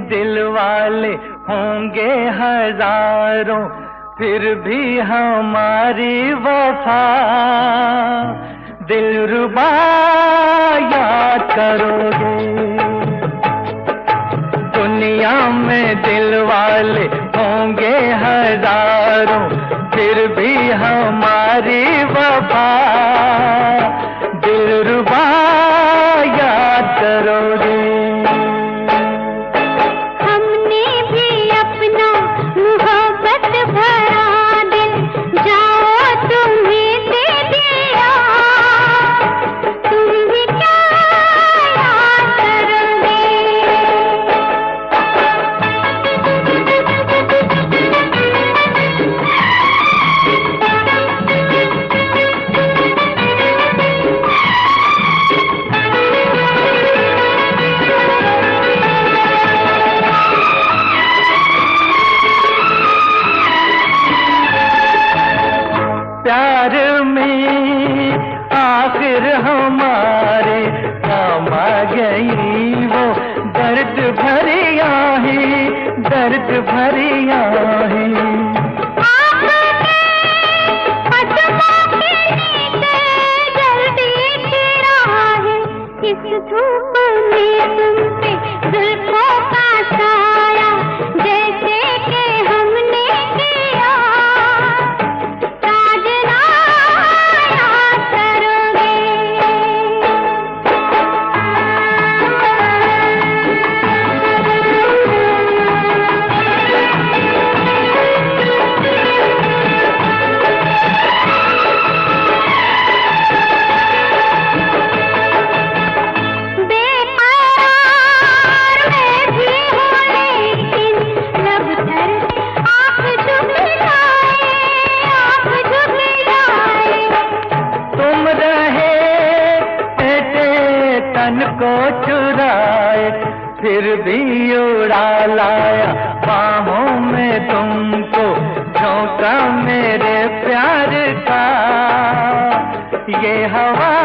दिल वाले होंगे हजारों, फिर भी हमारी वफा दिलरुबा याद करोगे। दुनिया में दिल वाले होंगे हजारों, फिर भी हमारी वफा दिलरुबा याद करोगे। हमने भी अपना मोहब्बत भरा दिल जाओ तुम्हें दे दिया, तुम भी क्या याद करोगे। प्यार में आखिर हमारे काम आ गई वो दर्द भरी आहें, दर्द भरी आहें। इस धूप में तुम पे जुल्फों का साया जैसे कि हमने किया, साजना याद करोगे। तन को चुराए फिर भी उड़ा लाया बाहों में तुमको, झोंका मेरे प्यार का ये हवा